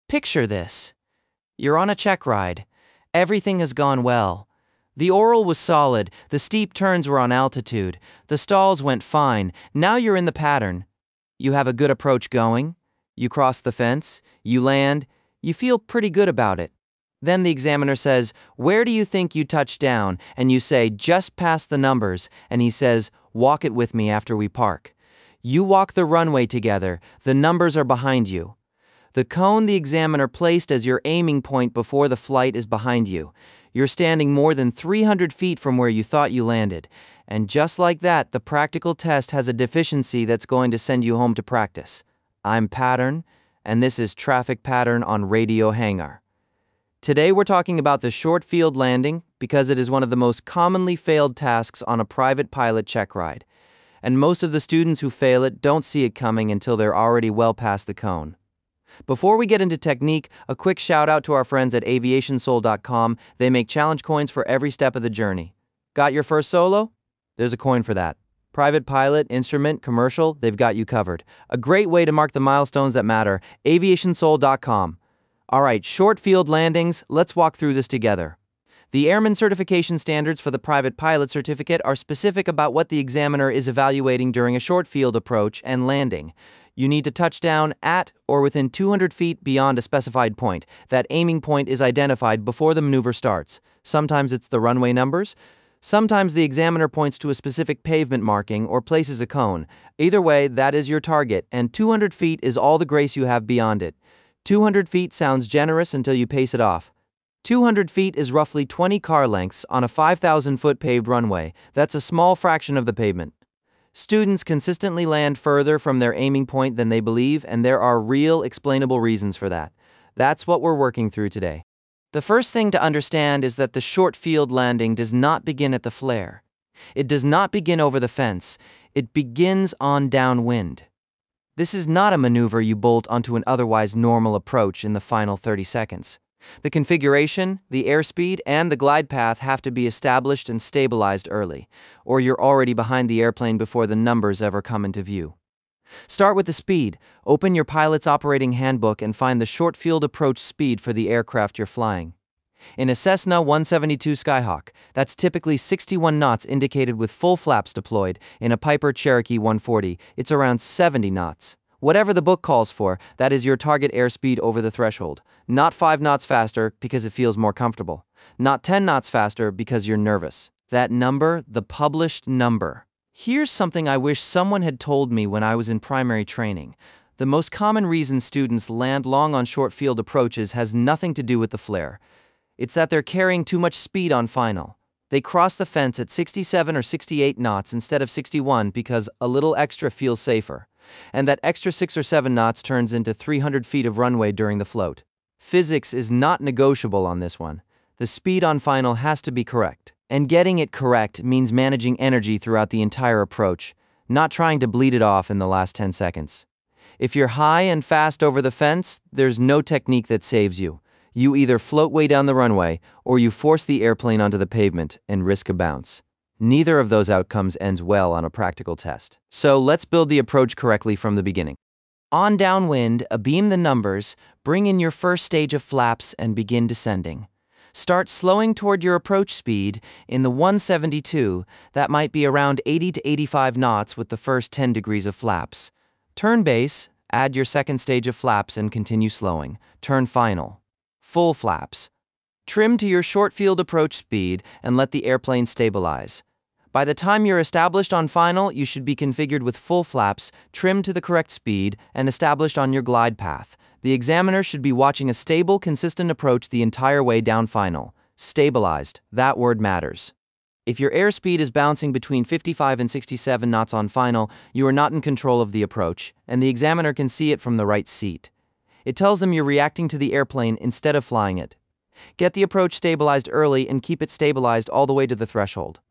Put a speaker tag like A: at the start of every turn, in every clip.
A: Picture this. You're on a check ride. Everything has gone well. The oral was solid, the steep turns were on altitude, the stalls went fine, now you're in the pattern. You have a good approach going, you cross the fence, you land, you feel pretty good about it. Then the examiner says, "Where do you think you touched down?" And you say, "Just past the numbers," and he says, "Walk it with me after we park." You walk the runway together, the numbers are behind you. The cone the examiner placed as your aiming point before the flight is behind you. You're standing more than 300 feet from where you thought you landed. And just like that, the practical test has a deficiency that's going to send you home to practice. I'm Pattern, and this is Traffic Pattern on Radio Hangar. Today we're talking about the short field landing because it is one of the most commonly failed tasks on a private pilot check ride. And most of the students who fail it don't see it coming until they're already well past the cone. Before we get into technique, a quick shout out to our friends at aviationsoul.com. They make challenge coins for every step of the journey. Got your first solo? There's a coin for that. Private pilot, instrument, commercial, they've got you covered. A great way to mark the milestones that matter. aviationsoul.com. All right, short field landings, let's walk through this together. The Airman Certification Standards for the Private Pilot Certificate are specific about what the examiner is evaluating during a short field approach and landing. You need to touch down at or within 200 feet beyond a specified point. That aiming point is identified before the maneuver starts. Sometimes it's the runway numbers. Sometimes the examiner points to a specific pavement marking or places a cone. Either way, that is your target, and 200 feet is all the grace you have beyond it. 200 feet sounds generous until you pace it off. 200 feet is roughly 20 car lengths on a 5,000-foot paved runway. That's a small fraction of the pavement. Students consistently land further from their aiming point than they believe, and there are real, explainable reasons for that. That's what we're working through today. The first thing to understand is that the short field landing does not begin at the flare. It does not begin over the fence. It begins on downwind. This is not a maneuver you bolt onto an otherwise normal approach in the final 30 seconds. The configuration, the airspeed, and the glide path have to be established and stabilized early, or you're already behind the airplane before the numbers ever come into view. Start with the speed. Open your pilot's operating handbook and find the short field approach speed for the aircraft you're flying. In a Cessna 172 Skyhawk, that's typically 61 knots indicated with full flaps deployed. In a Piper Cherokee 140, it's around 70 knots. Whatever the book calls for, that is your target airspeed over the threshold. Not 5 knots faster because it feels more comfortable. Not 10 knots faster because you're nervous. That number, the published number. Here's something I wish someone had told me when I was in primary training. The most common reason students land long on short field approaches has nothing to do with the flare. It's that they're carrying too much speed on final. They cross the fence at 67 or 68 knots instead of 61 because a little extra feels safer. And that extra 6 or 7 knots turns into 300 feet of runway during the float. Physics is not negotiable on this one. The speed on final has to be correct. And getting it correct means managing energy throughout the entire approach, not trying to bleed it off in the last 10 seconds. If you're high and fast over the fence, there's no technique that saves you. You either float way down the runway, or you force the airplane onto the pavement and risk a bounce. Neither of those outcomes ends well on a practical test. So let's build the approach correctly from the beginning. On downwind, abeam the numbers, bring in your first stage of flaps and begin descending. Start slowing toward your approach speed. In the 172, that might be around 80 to 85 knots with the first 10 degrees of flaps. Turn base, add your second stage of flaps and continue slowing. Turn final. Full flaps. Trim to your short field approach speed and let the airplane stabilize. By the time you're established on final, you should be configured with full flaps, trimmed to the correct speed, and established on your glide path. The examiner should be watching a stable, consistent approach the entire way down final. Stabilized, that word matters. If your airspeed is bouncing between 55 and 67 knots on final, you are not in control of the approach, and the examiner can see it from the right seat. It tells them you're reacting to the airplane instead of flying it. Get the approach stabilized early and keep it stabilized all the way to the threshold.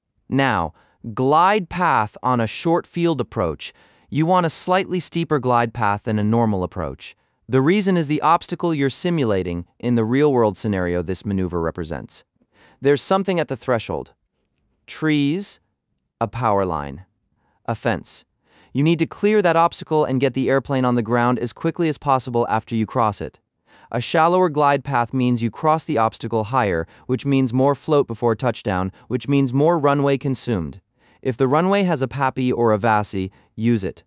A: Now, glide path on a short field approach. You want a slightly steeper glide path than a normal approach. The reason is the obstacle you're simulating in the real-world scenario this maneuver represents. There's something at the threshold. Trees, a power line, a fence. You need to clear that obstacle and get the airplane on the ground as quickly as possible after you cross it. A shallower glide path means you cross the obstacle higher, which means more float before touchdown, which means more runway consumed. If the runway has a PAPI or a VASI, use it.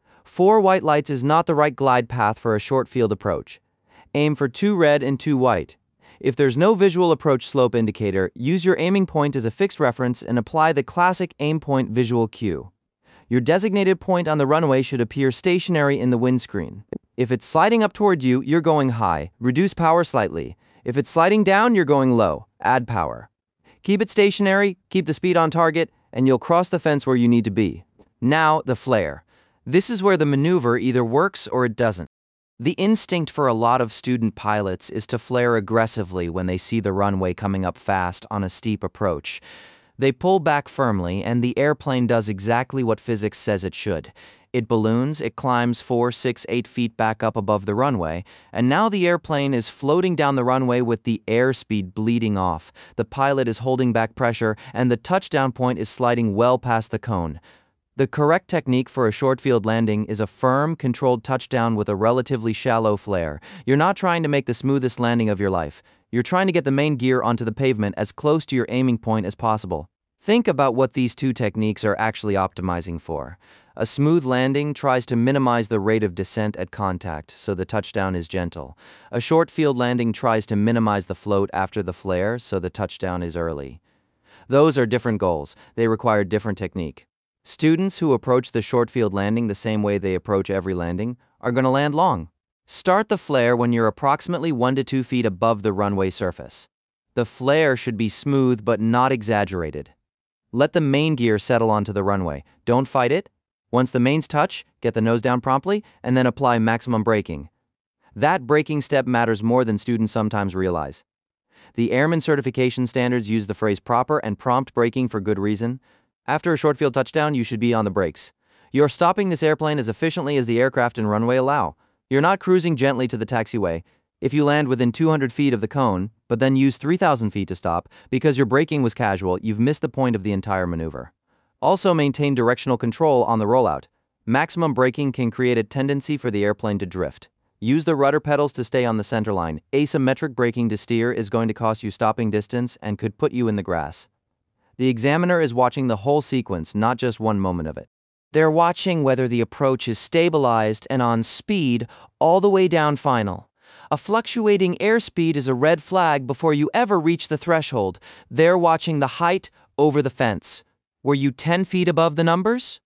A: 4 white lights is not the right glide path for a short field approach. Aim for 2 red and 2 white. If there's no visual approach slope indicator, use your aiming point as a fixed reference and apply the classic aim point visual cue. Your designated point on the runway should appear stationary in the windscreen. If it's sliding up toward you, you're going high. Reduce power slightly. If it's sliding down, you're going low. Add power. Keep it stationary, keep the speed on target, and you'll cross the fence where you need to be. Now, the flare. This is where the maneuver either works or it doesn't. The instinct for a lot of student pilots is to flare aggressively when they see the runway coming up fast on a steep approach. They pull back firmly, and the airplane does exactly what physics says it should. It balloons, it climbs 4, 6, 8 feet back up above the runway, and now the airplane is floating down the runway with the airspeed bleeding off. The pilot is holding back pressure, and the touchdown point is sliding well past the cone. The correct technique for a short field landing is a firm, controlled touchdown with a relatively shallow flare. You're not trying to make the smoothest landing of your life. You're trying to get the main gear onto the pavement as close to your aiming point as possible. Think about what these two techniques are actually optimizing for. A smooth landing tries to minimize the rate of descent at contact, so the touchdown is gentle. A short field landing tries to minimize the float after the flare, so the touchdown is early. Those are different goals. They require different technique. Students who approach the short field landing the same way they approach every landing are going to land long. Start the flare when you're approximately 1 to 2 feet above the runway surface. The flare should be smooth but not exaggerated. Let the main gear settle onto the runway. Don't fight it. Once the mains touch, get the nose down promptly, and then apply maximum braking. That braking step matters more than students sometimes realize. The Airman Certification Standards use the phrase proper and prompt braking for good reason. After a short field touchdown, you should be on the brakes. You're stopping this airplane as efficiently as the aircraft and runway allow. You're not cruising gently to the taxiway. If you land within 200 feet of the cone, but then use 3,000 feet to stop, because your braking was casual, you've missed the point of the entire maneuver. Also maintain directional control on the rollout. Maximum braking can create a tendency for the airplane to drift. Use the rudder pedals to stay on the center line. Asymmetric braking to steer is going to cost you stopping distance and could put you in the grass. The examiner is watching the whole sequence, not just one moment of it. They're watching whether the approach is stabilized and on speed all the way down final. A fluctuating airspeed is a red flag before you ever reach the threshold. They're watching the height over the fence. Were you 10 feet above the numbers?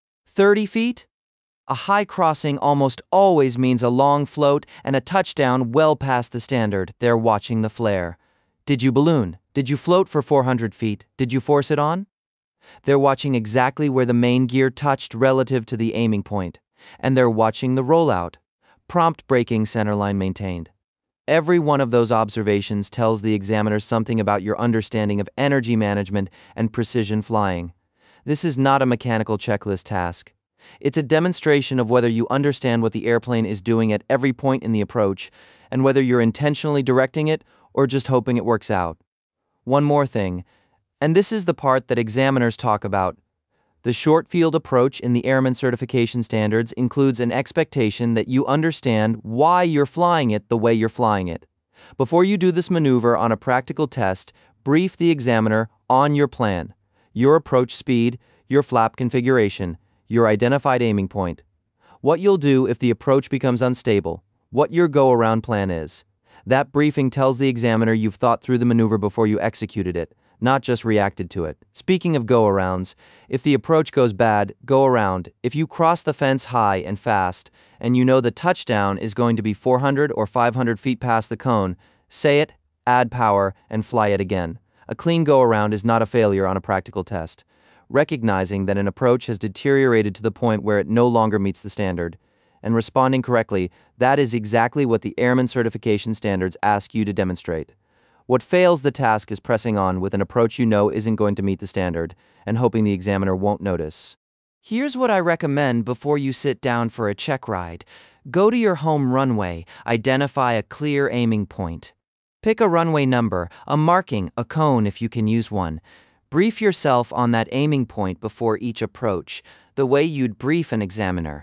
A: 30 feet? A high crossing almost always means a long float and a touchdown well past the standard. They're watching the flare. Did you balloon? Did you float for 400 feet? Did you force it on? They're watching exactly where the main gear touched relative to the aiming point. And they're watching the rollout. Prompt braking, centerline maintained. Every one of those observations tells the examiner something about your understanding of energy management and precision flying. This is not a mechanical checklist task. It's a demonstration of whether you understand what the airplane is doing at every point in the approach, and whether you're intentionally directing it or just hoping it works out. One more thing, and this is the part that examiners talk about. The short field approach in the Airman Certification Standards includes an expectation that you understand why you're flying it the way you're flying it. Before you do this maneuver on a practical test, brief the examiner on your plan, your approach speed, your flap configuration, your identified aiming point, what you'll do if the approach becomes unstable, what your go-around plan is. That briefing tells the examiner you've thought through the maneuver before you executed it, not just reacted to it. Speaking of go-arounds, if the approach goes bad, go around. If you cross the fence high and fast, and you know the touchdown is going to be 400 or 500 feet past the cone, say it, add power, and fly it again. A clean go-around is not a failure on a practical test. Recognizing that an approach has deteriorated to the point where it no longer meets the standard, and responding correctly, that is exactly what the Airman Certification Standards ask you to demonstrate. What fails the task is pressing on with an approach you know isn't going to meet the standard, and hoping the examiner won't notice. Here's what I recommend before you sit down for a check ride. Go to your home runway, identify a clear aiming point. Pick a runway number, a marking, a cone if you can use one. Brief yourself on that aiming point before each approach, the way you'd brief an examiner.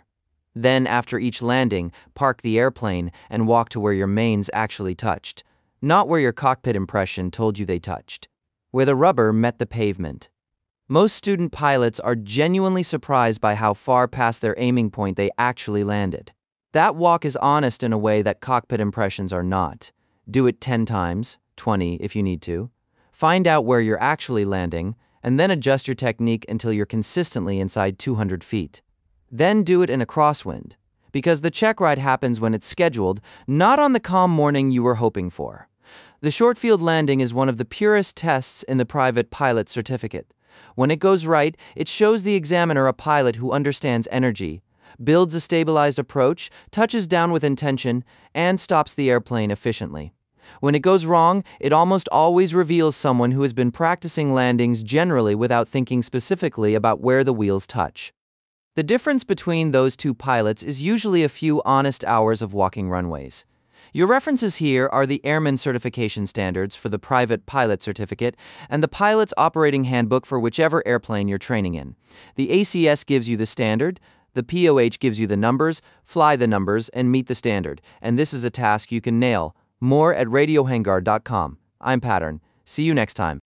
A: Then, after each landing, park the airplane and walk to where your mains actually touched. Not where your cockpit impression told you they touched. Where the rubber met the pavement. Most student pilots are genuinely surprised by how far past their aiming point they actually landed. That walk is honest in a way that cockpit impressions are not. Do it 10 times, 20 if you need to. Find out where you're actually landing, and then adjust your technique until you're consistently inside 200 feet. Then do it in a crosswind, because the check ride happens when it's scheduled, not on the calm morning you were hoping for. The short field landing is one of the purest tests in the private pilot certificate. When it goes right, it shows the examiner a pilot who understands energy, builds a stabilized approach, touches down with intention, and stops the airplane efficiently. When it goes wrong, it almost always reveals someone who has been practicing landings generally without thinking specifically about where the wheels touch. The difference between those two pilots is usually a few honest hours of walking runways. Your references here are the Airman Certification Standards for the Private Pilot Certificate and the Pilot's Operating Handbook for whichever airplane you're training in. The ACS gives you the standard, the POH gives you the numbers, fly the numbers, and meet the standard, and this is a task you can nail. More at radiohangar.com. I'm Pattern. See you next time.